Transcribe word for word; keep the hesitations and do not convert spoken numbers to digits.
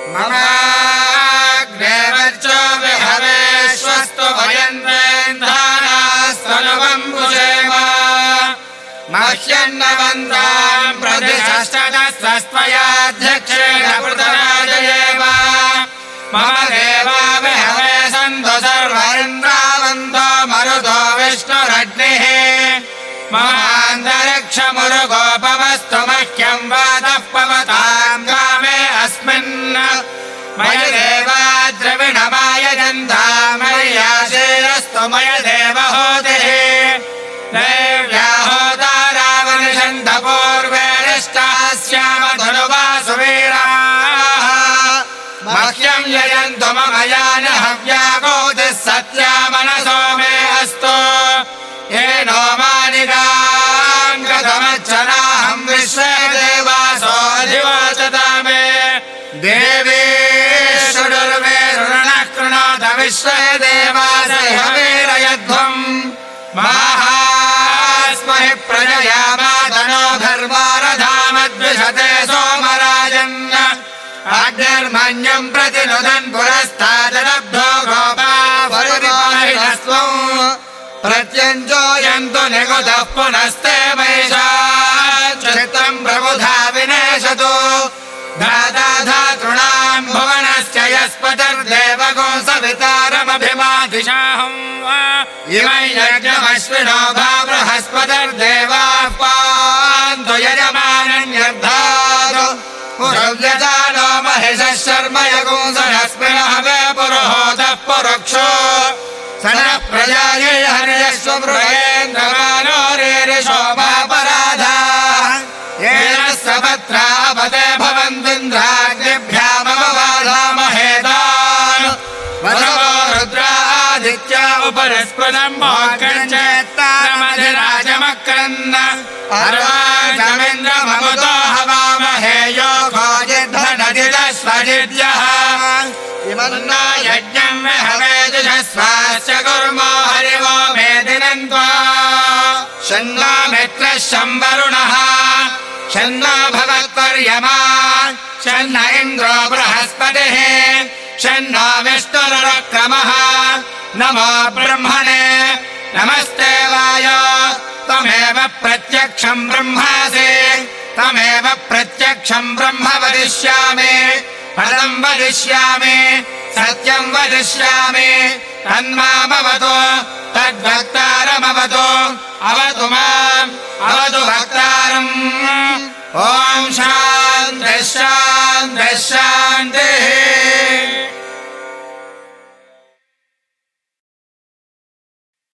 ममाग्नेवर्चो विहवेश्वस्तु भयन्तेन्धानास्तनुवम्बुजेम मह्यन्नवन्ताम् प्रतिष्ठदस्वस्त्वयाध्यक्षेण पृतराजयेव मम देवा विहवे सन्तु सर्व इन्द्रावन्तो मरुतो विष्णुरग्निः ममान्तरिक्षमुरुगोपवस्तु मह्यं वातः पवतां कामे अस्मिन् मय देवा द्रविणमायजन्ता मय्याशेरस्तु मय देवहोतिः देव्या होतारावनिषन्त पूर्वेरिष्टाः स्याम धनुवासुवीराः मह्यं यजन्तु मम यान हव्यागोतिः सत्या मनसो मे अस्तु येनो मानिकाङ्गतमच्चनाहं विश्वे देवासो अधिवाचता मे देवी षडुर्वेरुणः कृणोत विश्वे देवासह वीरयध्वम् माहास्महि प्रजया मातनो धर्मारधामद्विषते सोमराजन् अग्निर्मन्यं प्रतिनुदन् पुरस्तादलब्धो गोपा वरुरिपाहिनस्त्वम् प्रत्यञ्जोयन्तु निगुतः पुनस्ते वैशाचित्रम् प्रबुधा विनेशतु दादा धातॄणाम् भुवनस्य यस्पतिर्देवगो सवितारमभिमादिशाहम् इमै यज्ञमश्विनो भा बृहस्पतिर्देवाः पान्तु यजमानन्यर्धातु पुरव्यजानो महिषः शर्म यगुंसरस्मिनः वे पुरुहोतः पुरुक्षो सनः प्रजायै हर्यश्व मृगेन्द्रमानो रेरिशोमापराधाः येन सपत्रापते भवन्तीन्द्राग्निभ्यामववाधामहेतान् वरवो रुद्रादित्या उपरिस्पदम् मोक्षञ्चेत्तारमधिराजमक्रन्न अर्वाचमिन्द्रममुतो हवामहे योगो जिद्धनदिदस्वजिद्यः इमन्नो यज्ञम् विहवेजुषस्वास्य कुर्मो हरिवो मेदिनन्त्वा शन्नो मित्रः शम्वरुणः शन्नो भवत्वर्यमा शन्न इन्द्रो बृहस्पतिः शन्नो विष्णुरुक्रमः नमो ब्रह्मणे नमस्ते वायो त्वमेव प्रत्यक्षम् ब्रह्मासि त्वमेव प्रत्यक्षम् ब्रह्म वदिष्यामि पदम् वदिष्यामि सत्यम् वदिष्यामि तन्मामवतु तद्भक्तारमवतु अवतु माम् अवतु भक्तारम् ॐ शान्तिः शान्तिः शान्तिः।